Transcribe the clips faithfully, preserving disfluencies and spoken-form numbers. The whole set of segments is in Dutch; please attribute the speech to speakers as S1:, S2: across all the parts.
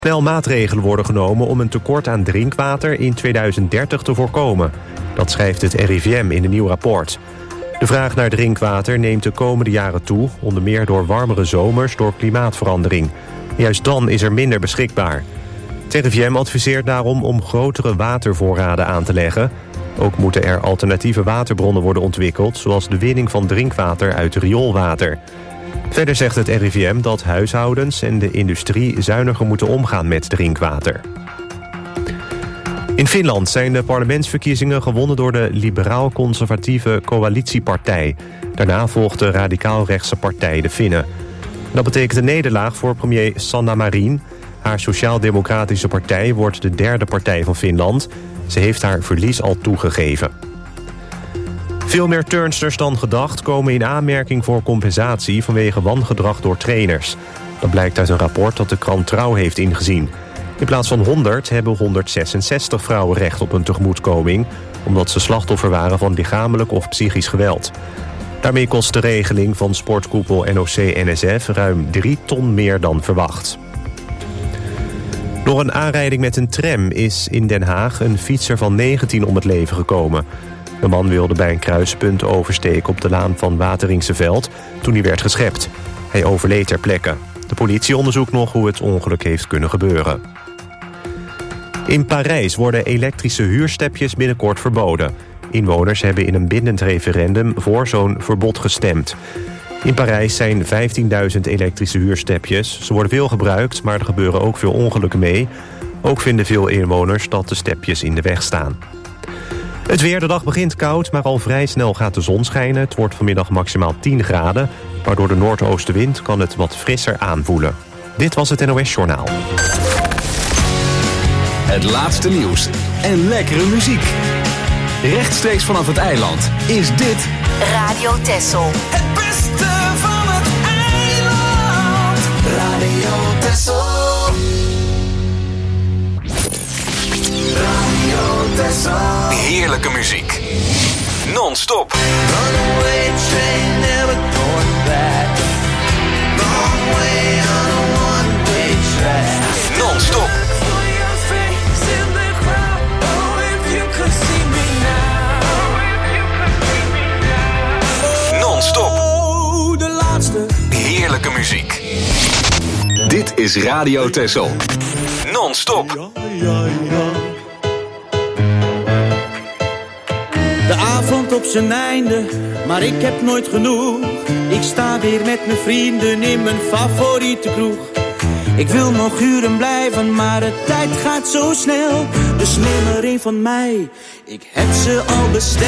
S1: Snel maatregelen worden genomen om een tekort aan drinkwater in tweeduizend dertig te voorkomen. Dat schrijft het R I V M in een nieuw rapport. De vraag naar drinkwater neemt de komende jaren toe, onder meer door warmere zomers door klimaatverandering. Juist dan is er minder beschikbaar. Het R I V M adviseert daarom om grotere watervoorraden aan te leggen. Ook moeten er alternatieve waterbronnen worden ontwikkeld, zoals de winning van drinkwater uit rioolwater. Verder zegt het R I V M dat huishoudens en de industrie zuiniger moeten omgaan met drinkwater. In Finland zijn de parlementsverkiezingen gewonnen door de liberaal-conservatieve coalitiepartij. Daarna volgt de radicaal-rechtse partij de Finnen. Dat betekent een nederlaag voor premier Sanna Marin. Haar sociaal-democratische partij wordt de derde partij van Finland. Ze heeft haar verlies al toegegeven. Veel meer turnsters dan gedacht komen in aanmerking voor compensatie vanwege wangedrag door trainers. Dat blijkt uit een rapport dat de krant Trouw heeft ingezien. In plaats van honderd hebben honderdzesenzestig vrouwen recht op een tegemoetkoming, omdat ze slachtoffer waren van lichamelijk of psychisch geweld. Daarmee kost de regeling van sportkoepel N O C N S F ruim drie ton meer dan verwacht. Door een aanrijding met een tram is in Den Haag een fietser van negentien om het leven gekomen. De man wilde bij een kruispunt oversteken op de laan van Wateringseveld toen hij werd geschept. Hij overleed ter plekke. De politie onderzoekt nog hoe het ongeluk heeft kunnen gebeuren. In Parijs worden elektrische huurstepjes binnenkort verboden. Inwoners hebben in een bindend referendum voor zo'n verbod gestemd. In Parijs zijn vijftienduizend elektrische huurstepjes. Ze worden veel gebruikt, maar er gebeuren ook veel ongelukken mee. Ook vinden veel inwoners dat de stepjes in de weg staan. Het weer, de dag begint koud, maar al vrij snel gaat de zon schijnen. Het wordt vanmiddag maximaal tien graden. Maar door de noordoostenwind kan het wat frisser aanvoelen. Dit was het N O S Journaal.
S2: Het laatste nieuws en lekkere muziek. Rechtstreeks vanaf het eiland is dit
S3: Radio Texel.
S4: Het beste van het eiland. Radio Texel. Radio Texel.
S2: heerlijke muziek. Non-stop.
S4: Runaway train never going back. Long way on a one-way track.
S2: Non-stop. Non-stop.
S4: Oh, de laatste.
S2: Heerlijke muziek. Dit is Radio Texel. Non-stop.
S4: Ja, ja, ja. De avond op zijn einde, maar ik heb nooit genoeg. Ik sta weer met mijn vrienden in mijn favoriete kroeg. Ik wil nog uren blijven, maar de tijd gaat zo snel. Dus neem er een van mij, ik heb ze al besteld.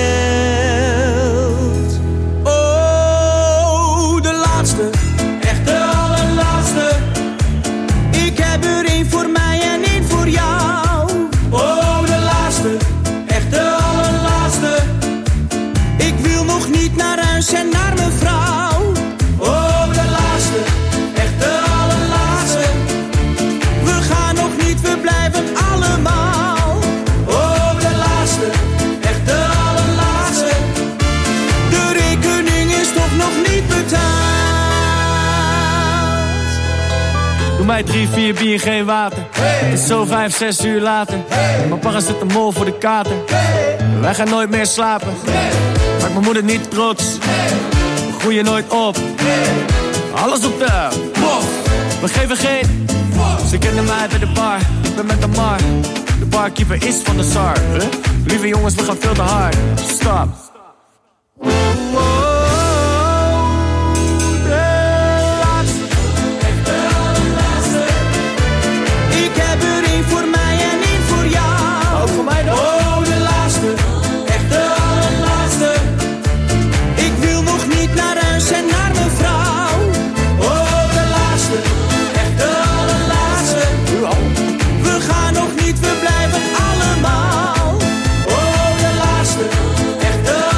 S4: Oh, de laatste, echt de allerlaatste. Ik heb er één voor mij en één voor jou. Oh, de laatste, echt de allerlaatste. Ik wil nog niet naar huis en naar mijn vrouw. Oh, de laatste, echt de allerlaatste. We gaan nog niet, we blijven allemaal. Oh, de laatste, echt de allerlaatste. De rekening is toch nog niet betaald.
S5: Doe mij drie, vier bier, geen water. Hey. Het is zo vijf, zes uur later. Hey. Mijn papa zit een mol voor de kater. Hey. Wij gaan nooit meer slapen. Hey. Maak mijn moeder niet trots. Hey. We groeien nooit op. Hey. Alles op de bof. We geven geen. Bof. Ze kennen mij bij de bar. Ik ben met de mar. De barkeeper is van de SAR. Huh? Lieve jongens, we gaan veel te hard. Stop.
S4: We blijven allemaal. Oh, de laatste, echt de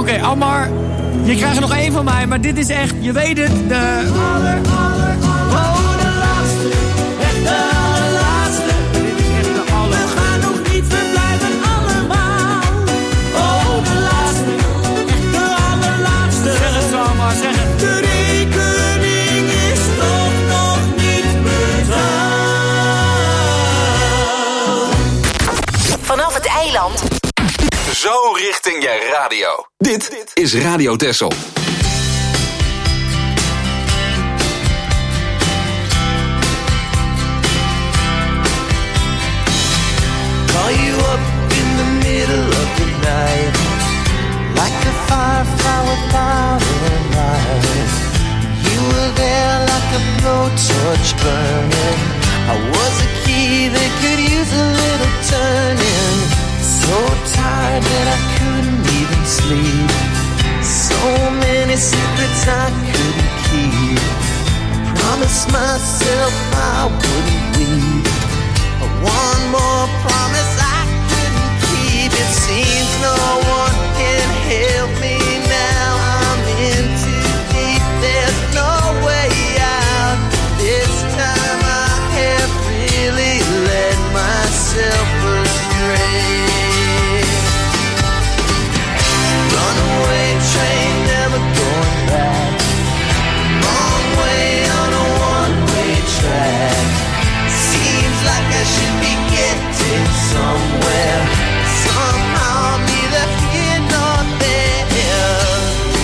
S5: Oké, okay, Almar, je krijgt er nog één van mij, maar dit is echt, je weet het, de...
S4: Aller, aller, aller, oh, de laatste, echt de allerlaatste.
S5: Dit is echt de aller...
S4: We gaan nog niet, we blijven allemaal. Oh, de laatste, echt de allerlaatste.
S5: Zeg het zo, Almar, zeg het.
S4: De rekening is toch nog niet betaald.
S3: Vanaf het eiland.
S2: Zo richting je radio. Dit is Radio Texel.
S6: Call you up in the middle of the night, like a firefly without a light. You were there like a blowtorch burning. I was a key that could use a little turning. So tired that I couldn't even sleep. So many secrets I couldn't keep. I promised myself I wouldn't weep. One more promise I couldn't keep. It seems no one can help me now. I'm in too deep, there's no way out. This time I have really led myself astray. Runaway train, never going back. Long way on a one-way track. Seems like I should be getting somewhere. Somehow I'm neither here nor there.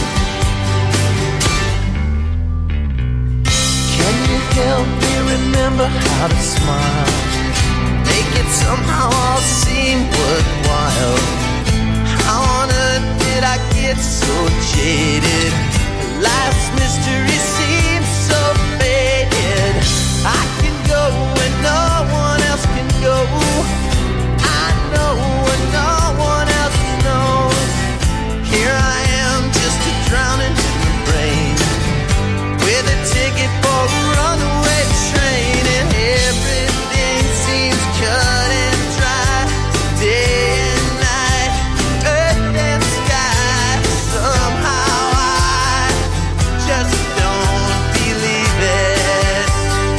S6: Can you help me remember how to smile? Make it somehow all seem worthwhile. How on earth did I get so jaded? Life's mystery seems so faded. I can go when no one else can go. I know when no one else knows. Here I am, just a drowning in the brain, with a ticket for a runaway train, and everything seems cut and dry. Day and night, earth and sky. Somehow I just don't believe it.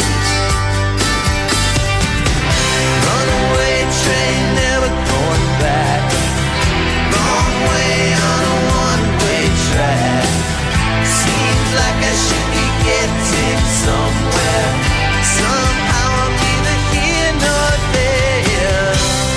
S6: Runaway train, never going back. Wrong way on a one-way track. Seems like I should be getting somewhere. Somehow I'm neither here nor there.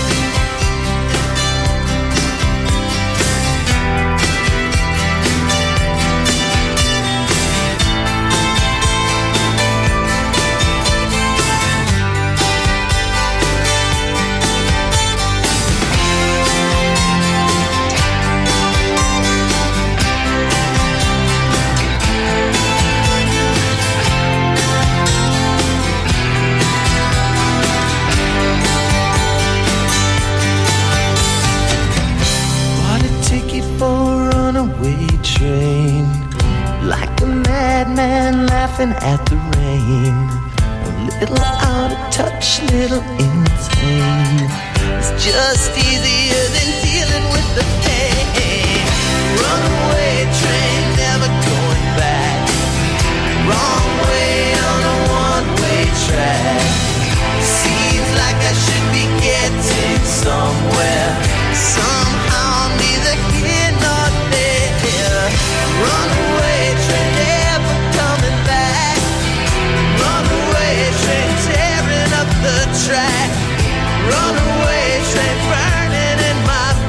S6: Bought a ticket for a runaway train, like a madman laughing at the rain. A little out of touch, little insane. It's just easier than dealing with the pain. Runaway train, never going back. Wrong way on a one-way track. Seems like I should be getting somewhere. Somehow I'm neither here nor there. Runaway train, never coming back. Runaway train, tearing up the track. Runaway train, burning in my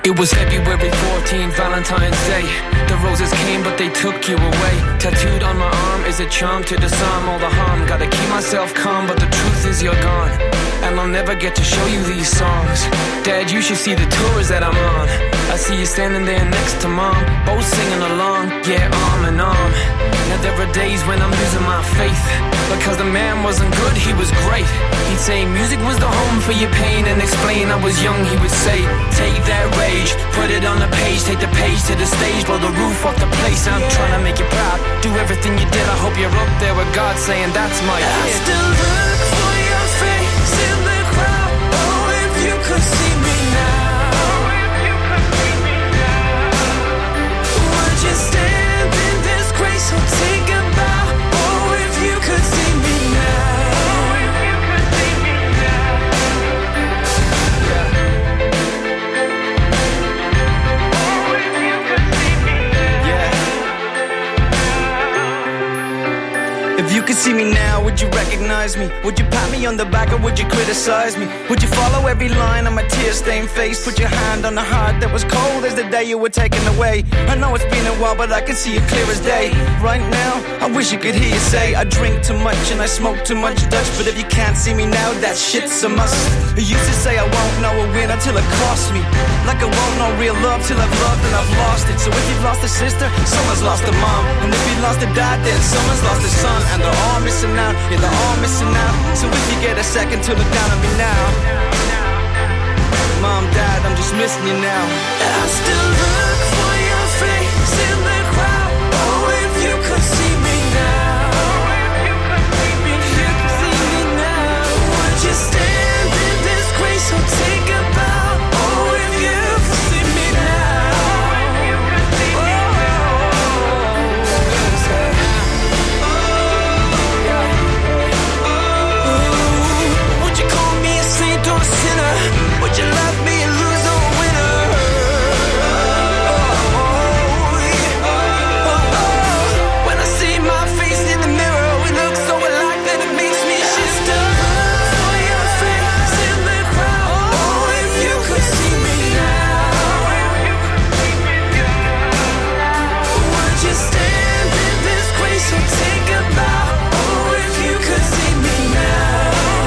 S7: It was February fourteenth, Valentine's Day. The roses came but they took you away. Tattooed on my arm is a charm to disarm all the harm. Gotta keep myself calm but the truth is you're gone, and I'll never get to show you these songs. Dad, you should see the tours that I'm on. I see you standing there next to Mom, both singing along, yeah, arm in arm. Now there are days when I'm losing my faith, because the man wasn't good, he was great. He'd say music was the home for your pain, and explain I was young, he would say, take that rage, put it on the page, take the page to the stage, blow the roof off the place. I'm yeah. trying to make you proud, do everything you did. I hope you're up there with God saying that's my kid. I still look for your face in the crowd. Oh, if you could see me now, would you stand in this grace or take a bow? Oh, if you could see me now. If you could see me now, would you recognize me? Would you pat me on the back or would you criticize me? Would you follow every line on my tear-stained face? Put your hand on the heart that was cold as the day you were taken away. I know it's been a while, but I can see you clear as day. Right now, I wish you could hear you say I drink too much and I smoke too much Dutch, but if you can't see me now, that shit's a must. I used to say I won't know a win until it costs me, like I won't know real love till I've loved and I've lost it. So if you've lost a sister, someone's lost a mom, and if you've lost a dad, then someone's lost a son. And they're all missing out, yeah, they're all missing out. So if you get a second to look down on me now, Mom, Dad, I'm just missing you now. I still look for your face in the crowd. Oh, if you could see me now, if you could see me now, would you stand in this grace or take a bow? Oh, if you could see me now. Would you love me and lose a winner? Oh, oh, yeah. oh, oh. When I see my face in the mirror, we look so alike that it makes me shift up for your face in the crowd. Oh, if you could see me now, would you stand in this grace or take a bow? Oh, if you could see me now.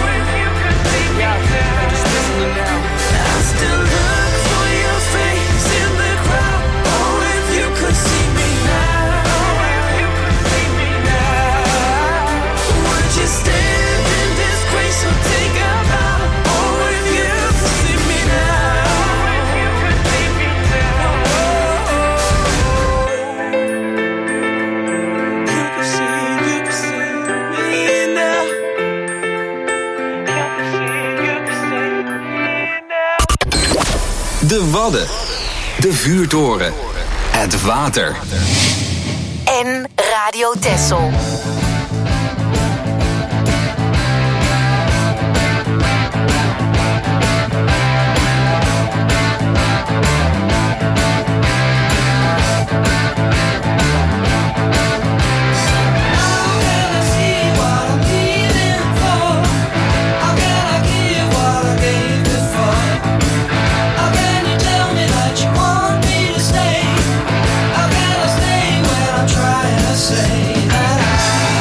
S7: I still look for your face in the crowd. Oh, if you could see me now, would you stand in this grace or take a bow? Oh, if you could see me now, you could see, you could see me now.
S2: De Wadden, de vuurtoren, het water.
S3: En Radio Texel.
S6: Say that I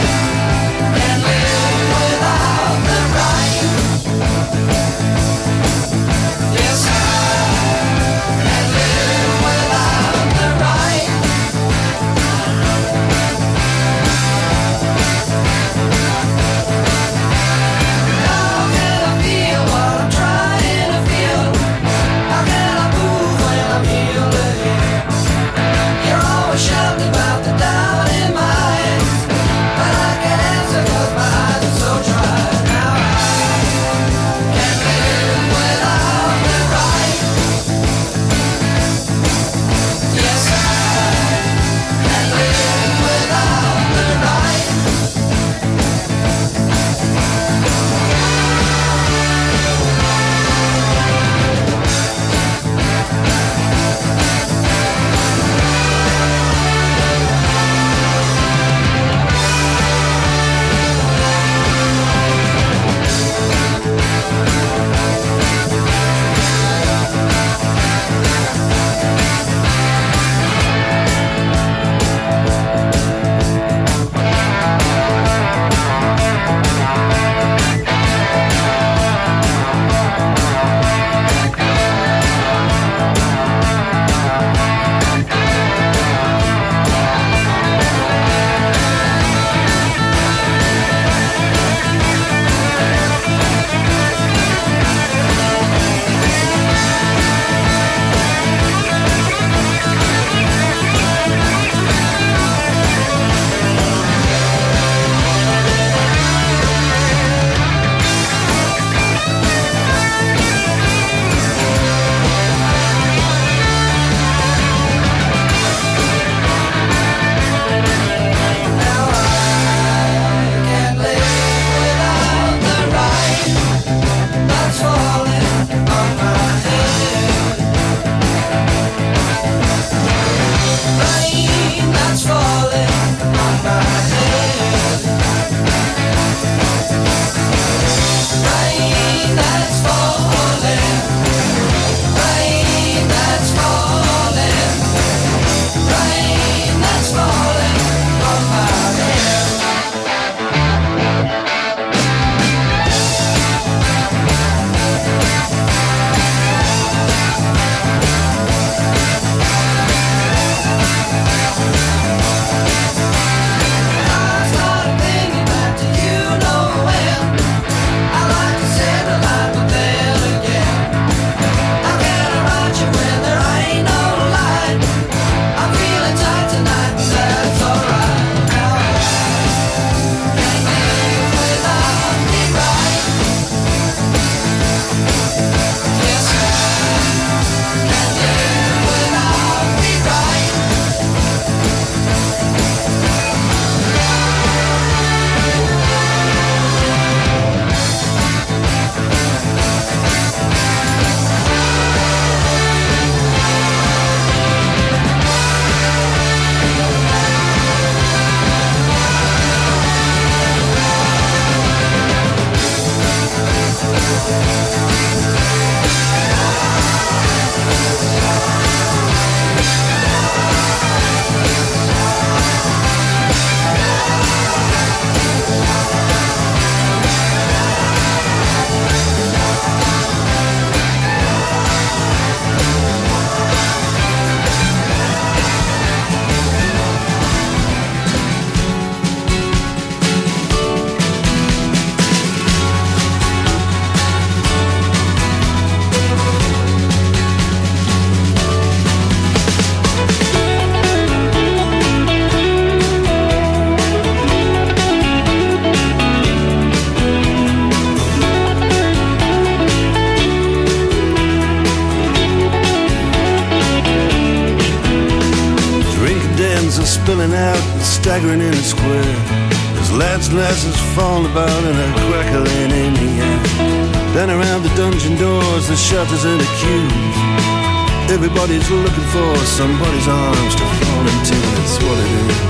S8: staggering in a square. There's lads and lasses falling about and a crackling in the air. Then around the dungeon doors, the shutters and the queues. Everybody's looking for somebody's arms to fall into. That's what it is.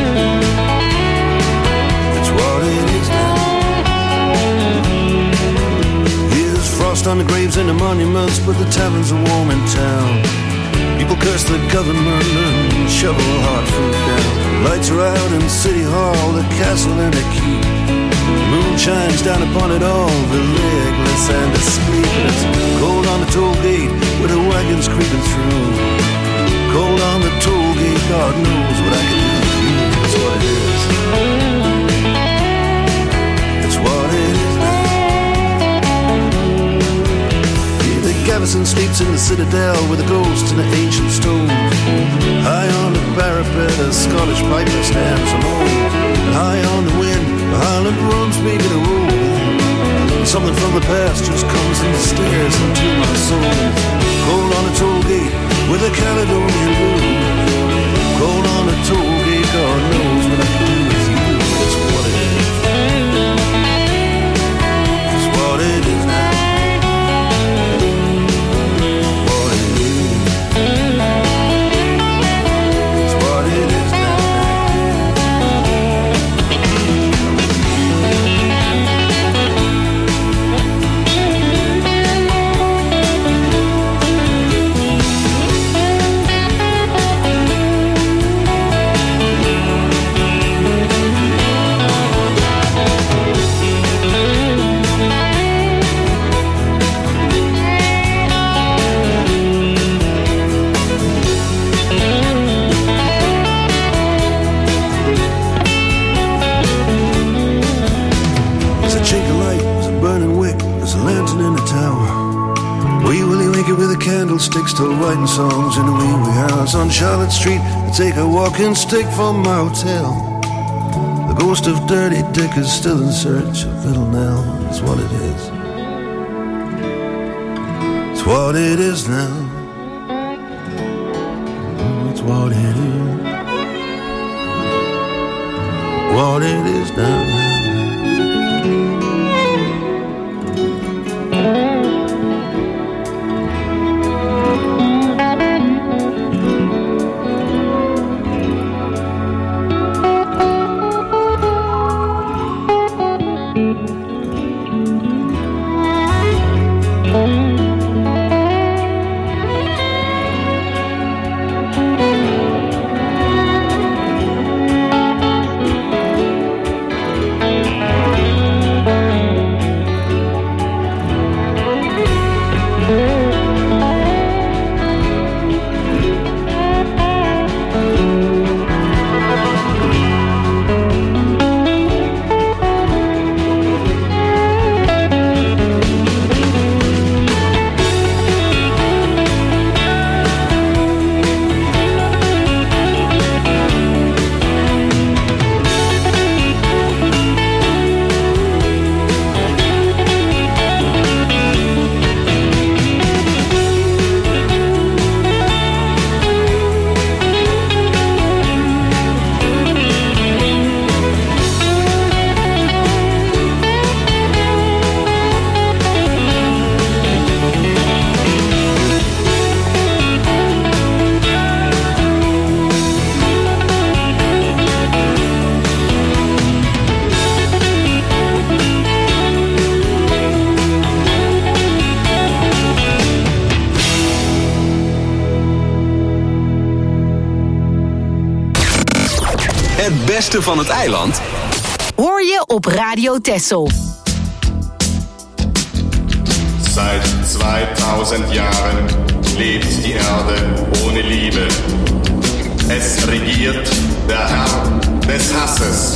S8: That's what it is now. There's frost on the graves and the monuments, but the taverns are warm in town. People curse the government and shovel hard food down. Lights are out in City Hall, the castle and the keep. The moon shines down upon it all, the legless and the sleepless. Cold on the toll gate with the wagons creeping through. Cold on the toll gate, God knows what I can do for you. That's what it is. That's what it is now. Gavison sleeps in the citadel with the ghosts and the ancient stones. High on the parapet, a Scottish piper stands alone. And high on the wind, the Highland drums making a roll. And something from the past just comes and stares into my soul. Cold on the toll gate with a Caledonian blue. Cold on the toll gate, God knows what I can do with you. That's what it is. That's what it is now. Candlesticks till writing songs in the wee wee house on Charlotte Street. I take a walking stick from my hotel. The ghost of Dirty Dick is still in search of Little Nell. It's what it is. It's what it is now. It's what it is. What it is now.
S2: Het beste van het eiland
S3: hoor je op Radio Texel.
S9: Seit zweitausend Jahren lebt die Erde ohne Liebe. Es regiert der Herr des Hasses.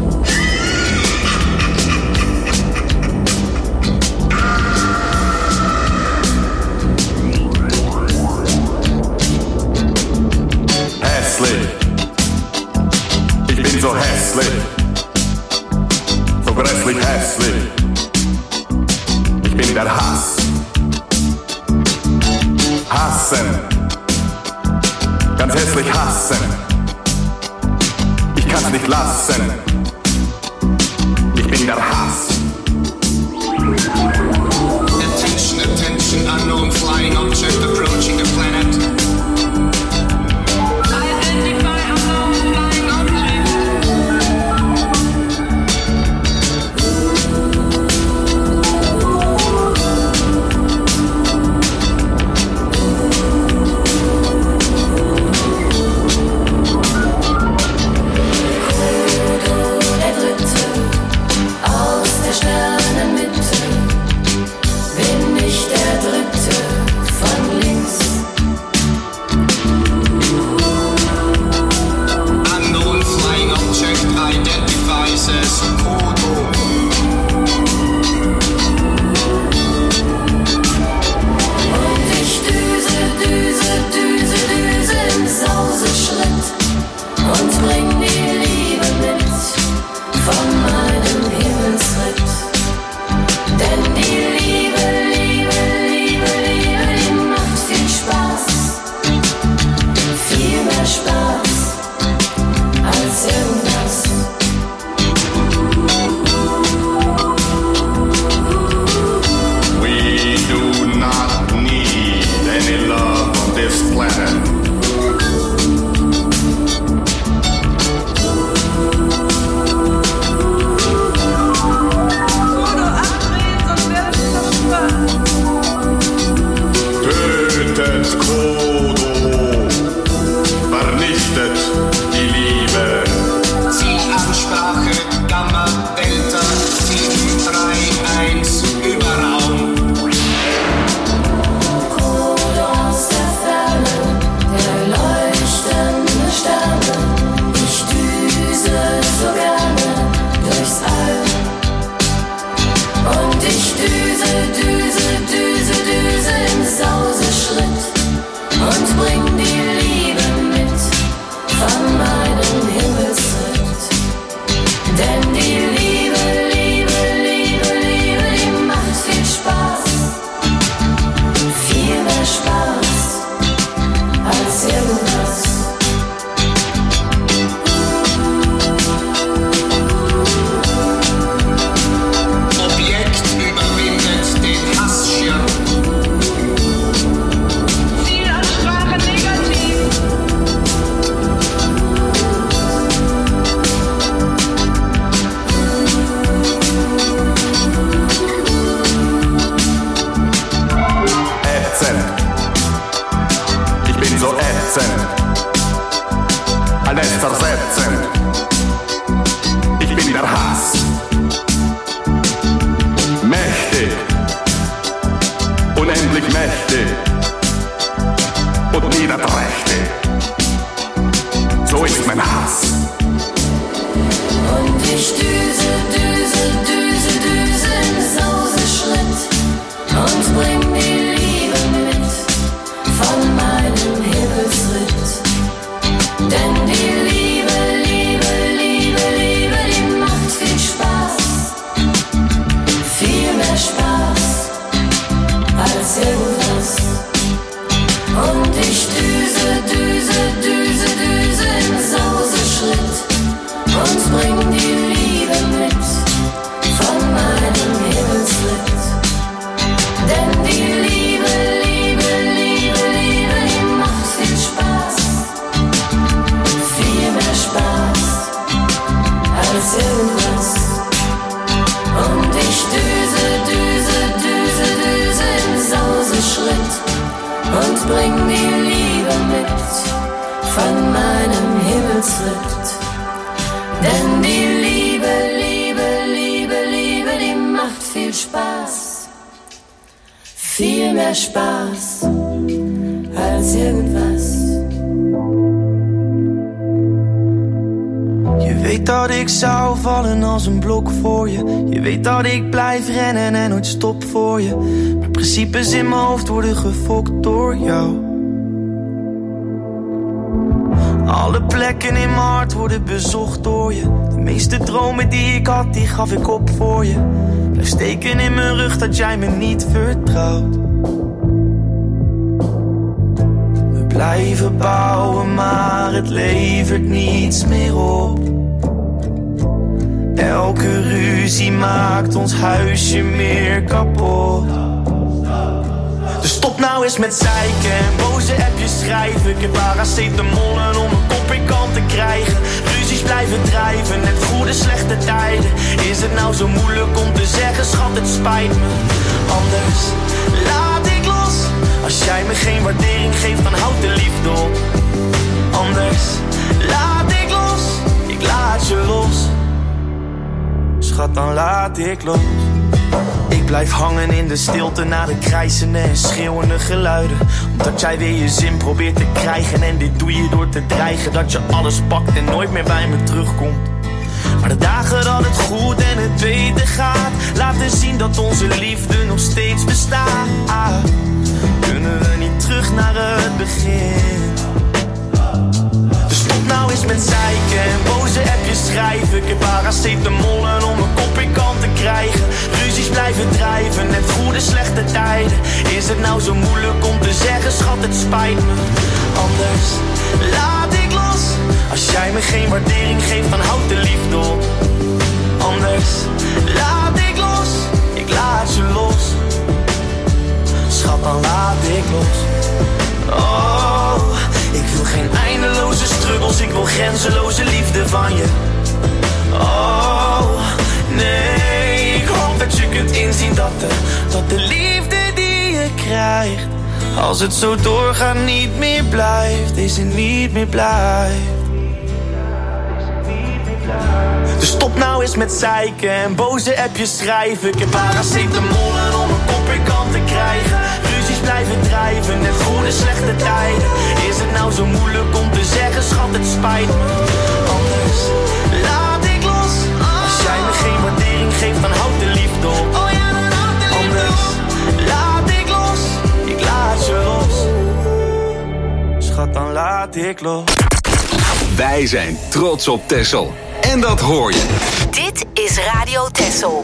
S9: Hässlich. Ich bin so hässlich. So grässlich hässlich. Ich bin der Hass. Hassen. Ganz hässlich hassen. Ich kann's nicht lassen. Ich bin der Hass.
S10: Attention, attention, unknown flying object approaching the planet. Identify unknown flying object. Der Dritte aus der Sternenmitte. Bin ich der Dritte von links. Unknown flying object identifies as Kodo. Und ich düse, düse, düse, düse im Sauseschritt und bring die Liebe mit von meinem Himmelsritt. Denn die Liebe, Liebe, Liebe, Liebe, die macht viel Spaß. Viel mehr Spaß als irgendwas.
S9: We do not need any love on this planet. Tötet Kodo, vernichtet die Liebe.
S10: Zielansprache Gamma Delta sieben drei eins Überraum.
S6: Kodo aus der Ferne, der leuchtende Sterne. Ich düse so gerne durchs All. Und ich düse, düse, düse, düse im Sauseschritt und bring die Liebe mit von meinem Himmelsritt. Denn die Liebe, Liebe, Liebe, Liebe, die macht viel Spaß. Viel mehr Spaß als irgendwas.
S10: Objekt überwindet den Hassschirm. Zielansprache negativ.
S9: Ätzend. Ich bin so ätzend. Alles zersetzend. Ich bin der Hass. Mächtig. Unendlich mächtig. Und niederträchtig. So ist mein Hass.
S6: Und ich düse, düse, düse, düse im Sauseschritt und bring die Liebe mit von meinem Himmelsritt. Denn die Liebe, Liebe, Liebe, Liebe, die macht viel Spaß. Viel mehr Spaß als irgendwas. Und ich düse, düse, düse, düse im Sauseschritt und bring die Liebe mit von meinem Himmelsritt. Denn die Liebe, Liebe, Liebe, Liebe, die macht viel Spaß. Viel mehr Spaß als irgendwas. Und ich düse, düse, düse, düse im Sauseschritt und bring die Liebe mit von meinem Himmelsritt. Denn die Liebe, Liebe, Liebe, Liebe, die macht viel Spaß. Viel mehr Spaß als irgendwas.
S11: Je weet dat ik zou vallen als een blok voor je. Je weet dat ik blijf rennen en nooit stop voor je. Maar principes in mijn hoofd worden gefokt door jou. Alle plekken in mijn hart worden bezocht door je. De meeste dromen die ik had, die gaf ik op voor je. Blijf steken in mijn rug dat jij me niet vertrouwt. We blijven bouwen, maar het levert niets meer op. Elke ruzie maakt ons huisje meer kapot. Dus stop nou eens met zeiken en boze appjes schrijven. Ik heb paracetamolen om een kop in kant te krijgen. Ruzies blijven drijven, net goede slechte tijden. Is het nou zo moeilijk om te zeggen, schat, het spijt me. Anders laat ik los. Als jij me geen waardering geeft, dan houd de liefde op. Anders laat ik los. Ik laat je los. Schat, dan laat ik los. Ik blijf hangen in de stilte na de krijzende en schreeuwende geluiden. Omdat jij weer je zin probeert te krijgen. En dit doe je door te dreigen dat je alles pakt en nooit meer bij me terugkomt. Maar de dagen dat het goed en het beter gaat, laten zien dat onze liefde nog steeds bestaat. Kunnen we niet terug naar het begin? Dus stop nou eens met zeiken en boze appjes schrijven. Ik heb paracetamolen om een kop in kant te krijgen. Ruzies blijven drijven, net goede slechte tijden. Is het nou zo moeilijk om te zeggen, schat, het spijt me. Anders laat ik los. Als jij me geen waardering geeft, dan houd de liefde op. Anders laat ik los. Ik laat je los. Schat, dan laat ik los. Oh, ik wil geen eindeloze struggles. Ik wil grenzeloze liefde van je. Oh, nee, ik hoop dat je kunt inzien dat de, dat de liefde die je krijgt, als het zo doorgaat, niet meer blijft. Deze niet meer blijft. Dus stop nou eens met zeiken en boze appjes schrijven. Ik heb paracetamolen om een kop in kant te krijgen. Ruzies blijven drijven, net goede slechte tijden. Is het nou zo moeilijk om te zeggen, schat, het spijt me. Anders laat ik los. Als jij me geen waardering geeft, dan houd de liefde op. Anders laat ik los. Ik laat je los. Schat, dan laat ik los.
S2: Wij zijn trots op Texel. En dat hoor je.
S3: Dit is Radio Texel.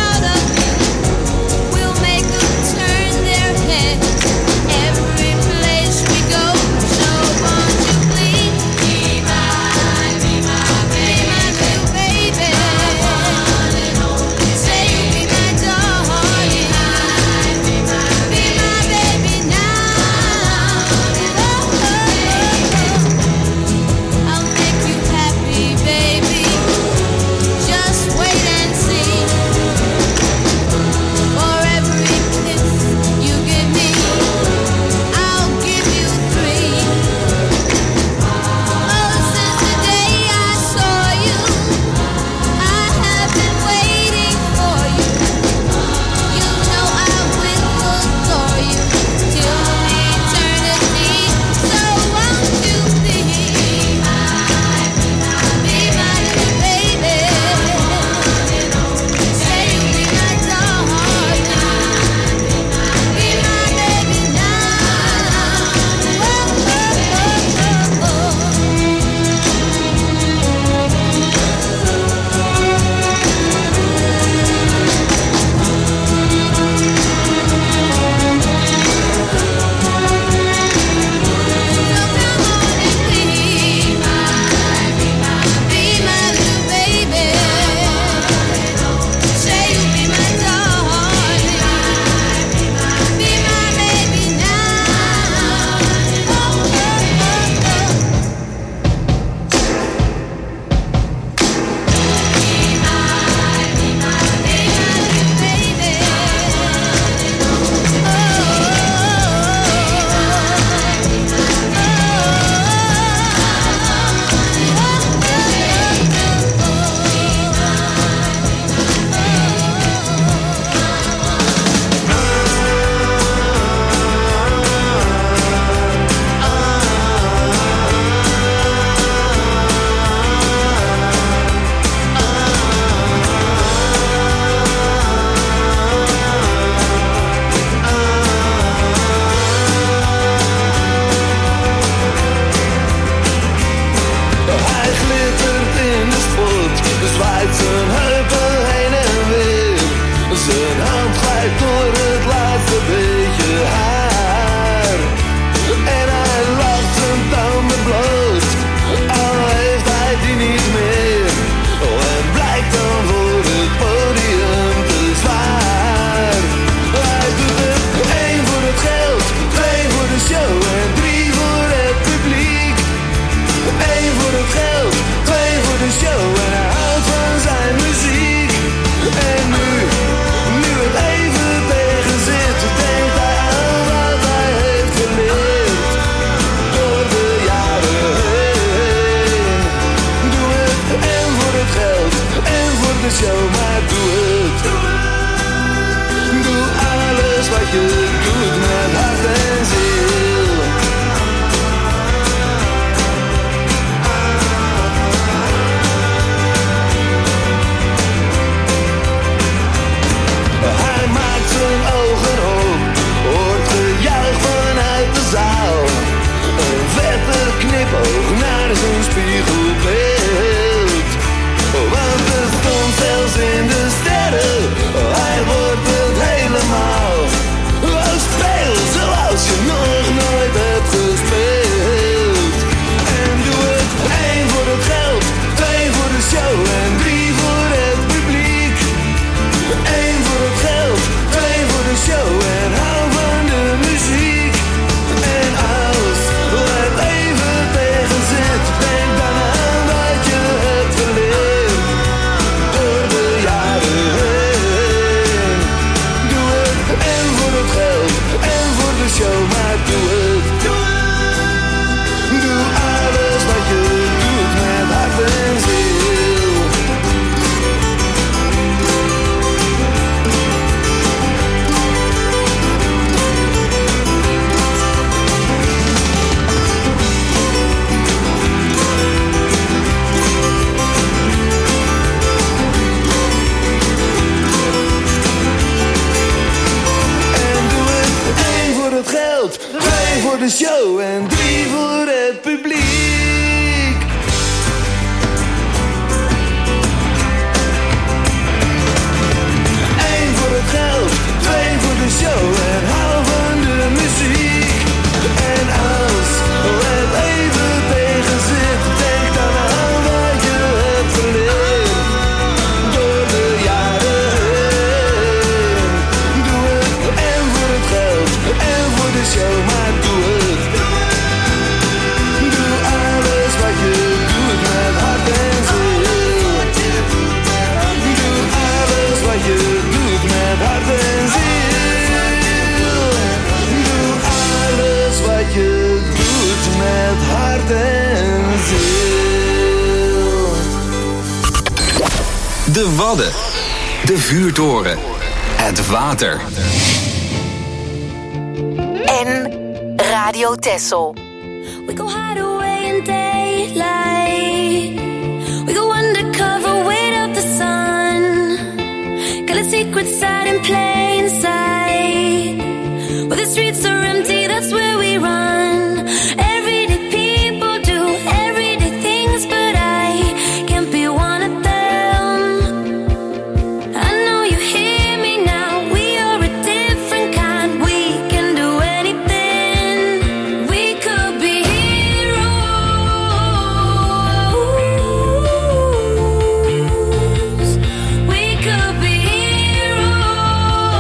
S12: Every place
S2: De Wadden. De vuurtoren. Het water.
S3: En Radio Texel.
S12: We go hide away in daylight. We go undercover, wait out the sun. Got a secret side in plain sight. Where the streets are empty, that's where we run. Everyday people do everyday things, but I can't be one of them. I know you hear me now. We are a different kind. We can do anything. We could be heroes. We could be heroes.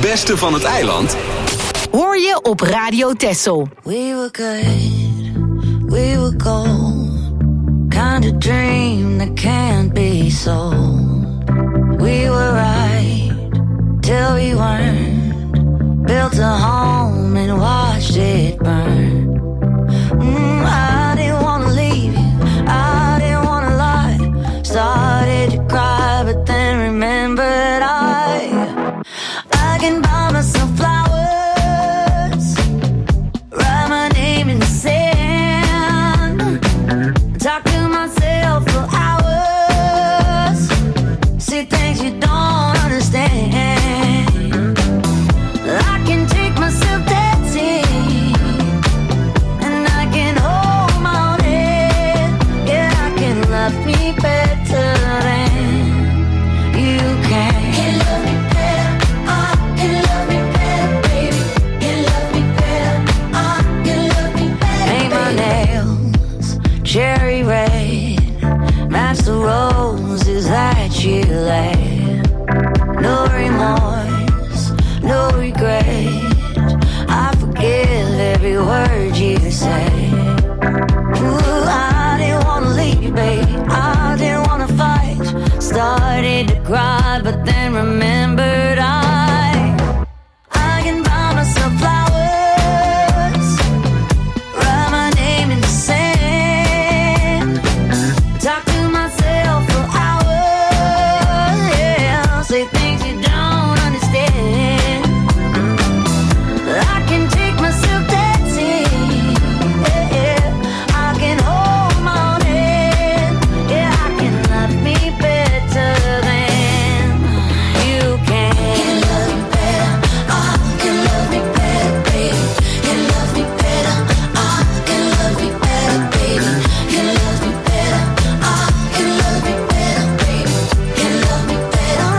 S2: beste van het eiland
S3: hoor je op Radio Texel.
S12: We were good, we were gold. Kind of dream that can't be sold. We were right till we weren't. Built a home and watched it burn. Mm, I didn't wanna leave you, I didn't wanna lie. Started to cry, but then remembered I I can buy myself flowers, write my name in the sand, talk to myself for hours, see things you don't understand. I can take myself dancing, and I can hold my own head. Yeah, I can love me better than you can. Can love me better, I can love me better, baby. Can love me better, I can love me better. Paint my nails cherry red, match the roses that you laid. No remorse, no regret. I forgive every word you say. Ooh, I didn't wanna leave you, babe. I didn't wanna fight. Started to cry, but then remembered I I can buy myself flowers, write my name in the sand, talk to myself for hours, yeah, say things you don't understand. I can take myself dancing, yeah, yeah. I can hold my own head, yeah, I can love me better than you can. Can love me better, I can love me better, baby. Can love me better, I can love me better, baby. Can love me better, I can love me better, baby. Can love me better,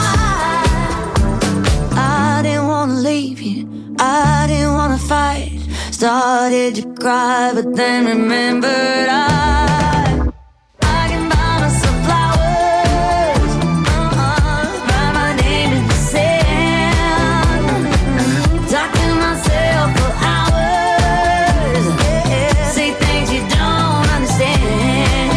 S12: I I didn't wanna leave you, I didn't wanna fight. Started to cry, but then remembered I I can buy myself flowers, uh-uh, write my name in the sand, talk to myself for hours, yeah, say things you don't understand.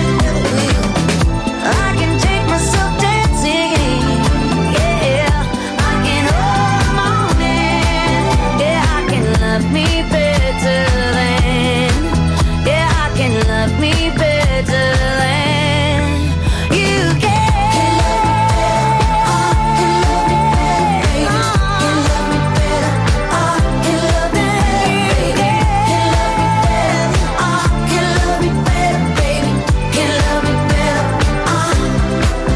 S12: I can take myself dancing, yeah, I can hold my own hand, yeah, I can love me better than, yeah, I can love me better than you can. Can love me better, I can love me better, can love me better, baby. Can love me better, I can love me better, baby. Can love me better,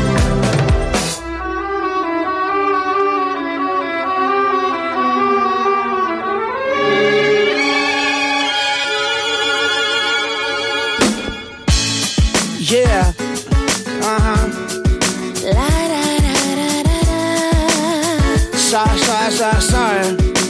S11: Yeah. Uh-huh.
S12: La da da da da da.
S11: Sorry, sorry, sorry, sorry.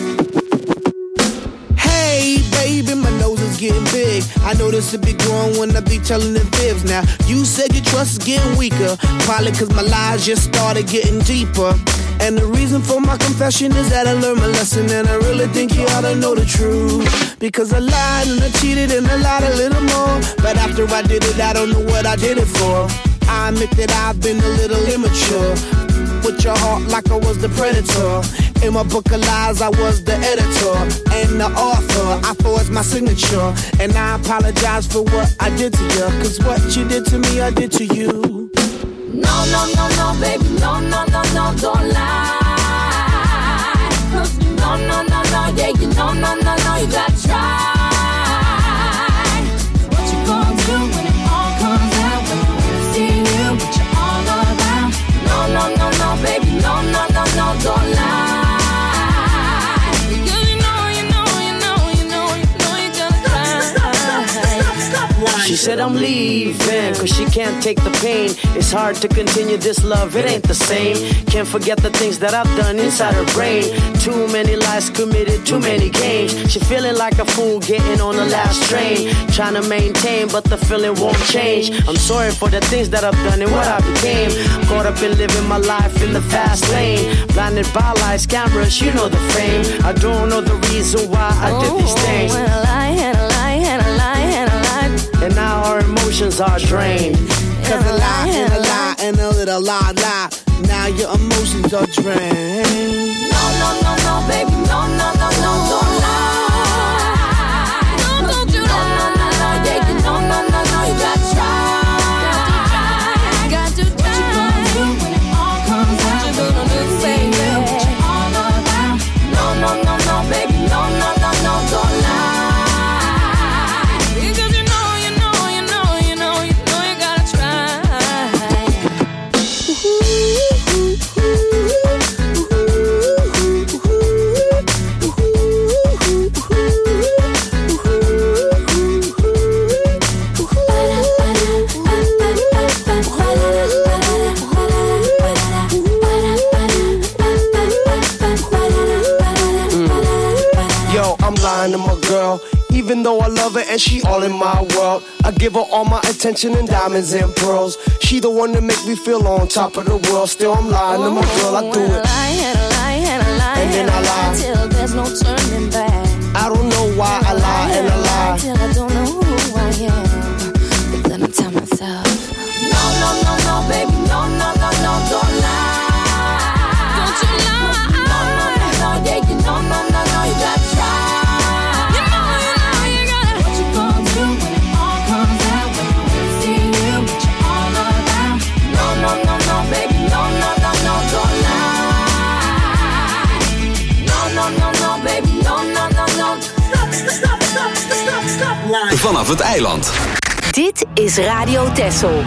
S11: Hey, baby, my nose is getting big. I know this will be growing when I be telling the fibs. Now, you said your trust is getting weaker. Probably cause my lies just started getting deeper. And the reason for my confession is that I learned my lesson, and I really think you ought to know the truth. Because I lied and I cheated and I lied a little more. But after I did it, I don't know what I did it for. I admit that I've been a little immature. With your heart like I was the predator. In my book of lies, I was the editor and the author. I forged my signature, and I apologize for what I did to you. Cause what you did to me, I did to you.
S12: No, no, no, no, baby, no, no, no, no, don't lie. Cause you know, no, no, no, yeah, you know, no, no, no, you gotta try. What you gonna do when it all comes out? When you see you, what you all about? No, no, no, no, baby, no, no, no, no, don't lie. Because you know, you know, you know, you know, you know you gotta try. Stop, stop, stop, stop, stop.
S13: She said I'm leaving, cause she can't take the pain. It's hard to continue this love, it ain't the same. Can't forget the things that I've done inside her brain. Too many lies committed, too many games. She feeling like a fool getting on the last train. Trying to maintain, but the feeling won't change. I'm sorry for the things that I've done and what I became. Caught up in living my life in the fast lane. Blinded by lights, cameras, you know the fame. I don't know the reason why I did these things.
S12: Oh, and a lie, and a lie, and a lie, and a lie.
S13: And now our emotions are drained.
S14: Cause a lie, and a lie, and a little lie, lie. Now your emotions are drained.
S12: No, no, no, no, baby, no, no, no, no, don't lie. No, don't you lie. No, no, no, no, yeah, you know, no, no, no, you gotta try. Got to try. What you gonna do when it all comes out? What you gonna do, baby? What you all about? No, no, no, no, baby, no, no, no, no, don't lie. Because you know, you know, you know, you know, you know you gotta try.
S14: Yo, I'm lying to my girl. Even though I love her and she all in my world, I give her all my attention and diamonds and pearls. She the one that make me feel on top of the world. Still I'm lying to my girl, I do it.
S12: And a lie, and a lie, and a lie,
S14: and then I lie
S12: till there's no turning back.
S14: I don't know why I lie and I lie
S12: till I don't know who I am. But then I tell myself, no, no, no, no, baby, no, no, no, no, don't lie. Don't you lie. No, no, no, no, yeah, you know, no, no, no, you gotta try. You know, you know, you gotta. What you gonna do when it all comes out? When you really see you, what you all about? No, no, no, no, baby, no, no, no, no, don't lie. No, no, no, no, baby, no, no, no, no. Stop, stop, stop, stop, stop, lie.
S2: Vanaf het eiland.
S3: Dit is Radio Texel.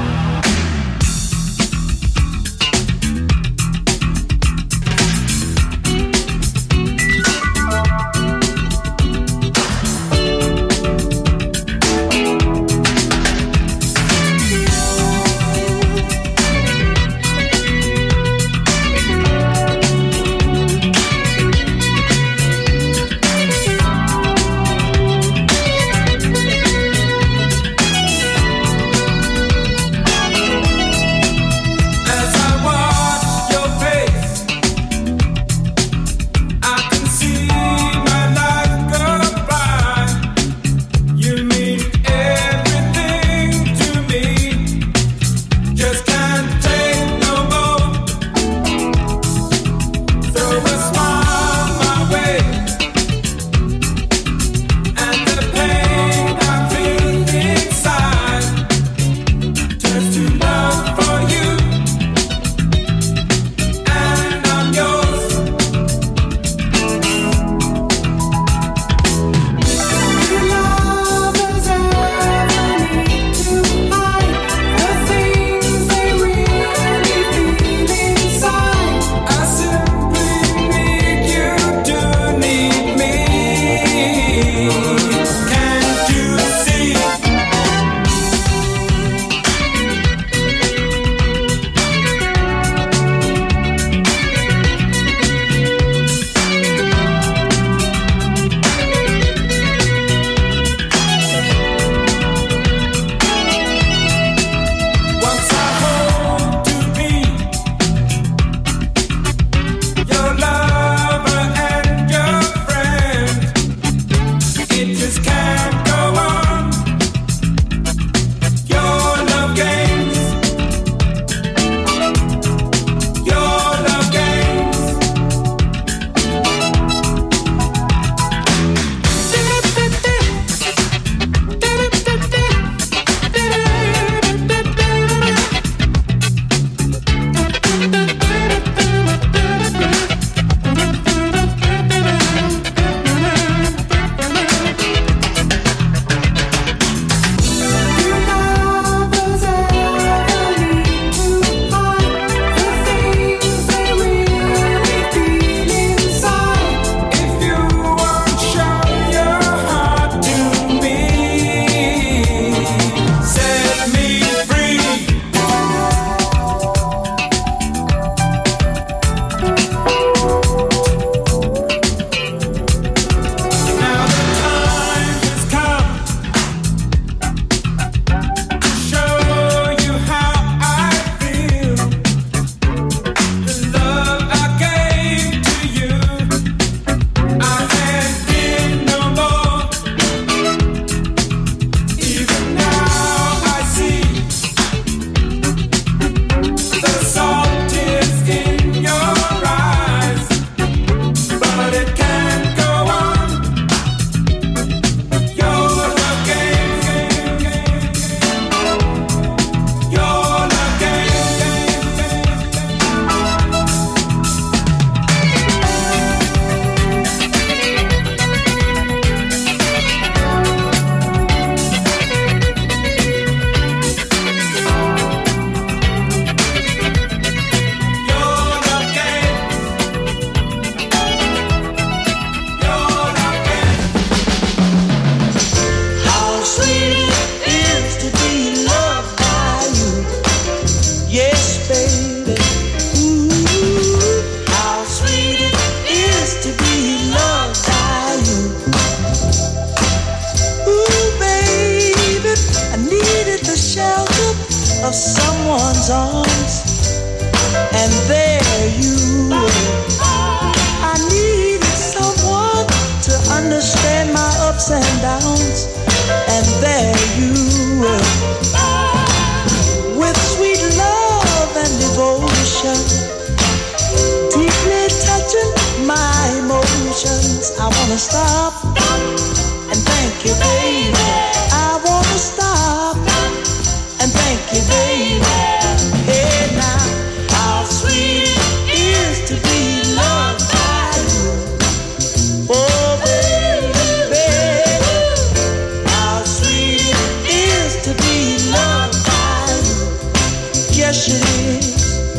S4: of someone's arms, and there you were. I needed someone to understand my ups and downs, and there you were. With sweet love and devotion, deeply touching my emotions. I wanna stop and thank you, baby. I wanna stop and thank you, baby. Hey now, how sweet it is to be loved by you. Oh baby, how sweet it is to be loved by you. Yes it is.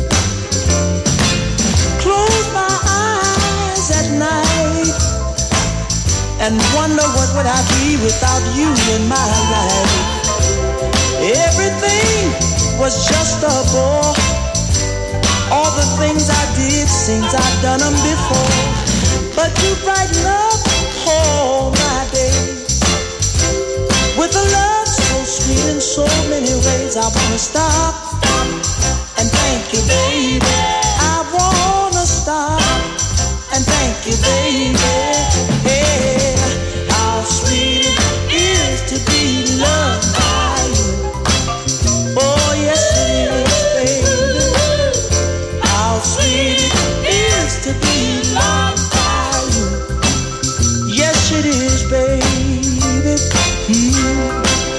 S4: Close my eyes at night and wonder what would I be without you in my life. Everything was just a bore. All the things I did seems I've done them before. But you brighten up all my days with a love so sweet in so many ways. I wanna stop and thank you, baby. I wanna stop and thank you, baby. Hey, how sweet it is to be loved by you. Oh yes it is, baby. How sweet it is to be loved by you. Yes it is, baby. Mm.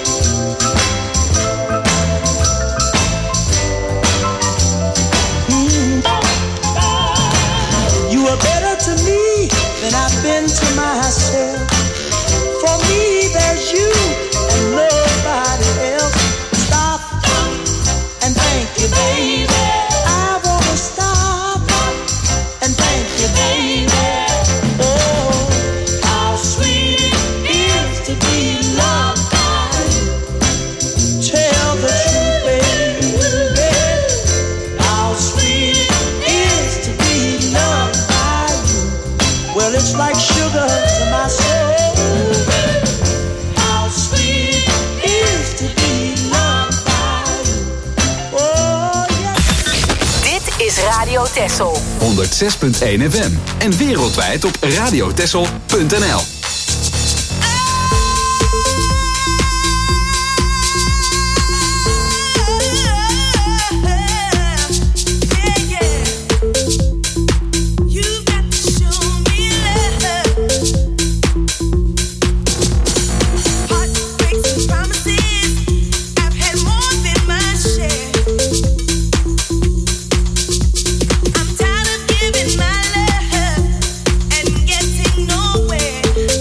S4: Mm. You are better to me than I've been to myself. For me there's you and nobody else. Stop and thank you, baby. I wanna stop and thank you, baby. Oh, how sweet it is to be loved by you. Tell the truth, baby. How sweet it is to be loved by you. Well, it's like sugar to my soul. How sweet it is to be loved by you. Oh, yes.
S3: Dit is Radio Texel.
S2: honderd zes punt één F M en wereldwijd op radiotexel punt n l.
S12: I'm tired of giving my love and getting nowhere.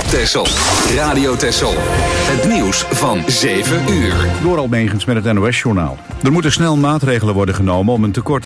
S2: Texel. Radio Texel. Het nieuws van zeven uur.
S15: Door Almegens met het N O S-journaal. Er moeten snel maatregelen worden genomen om een tekort